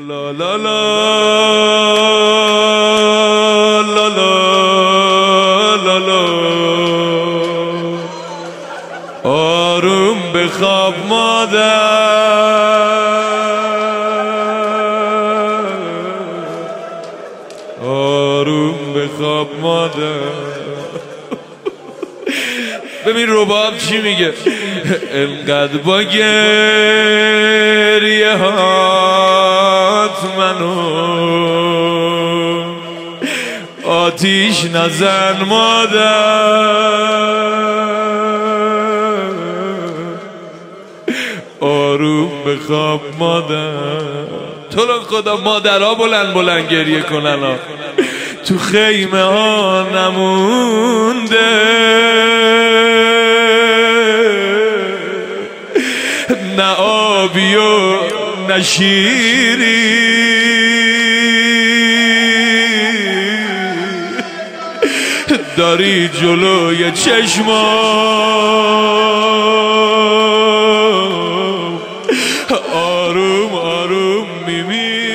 لا لا لا لا لا لا آروم بخواب مادر، آروم بخواب مادر. ببین رباب چی میگه؟ انقدر با گریه هات منو آتیش نزن مادر، آروم بخواب مادر. تو رو خدا مادرها بلند بلند گریه کنن ها. تو خیمه ها نمونده نه آبی و نه شیری، داری جلوی چشمام آروم آروم میمیری.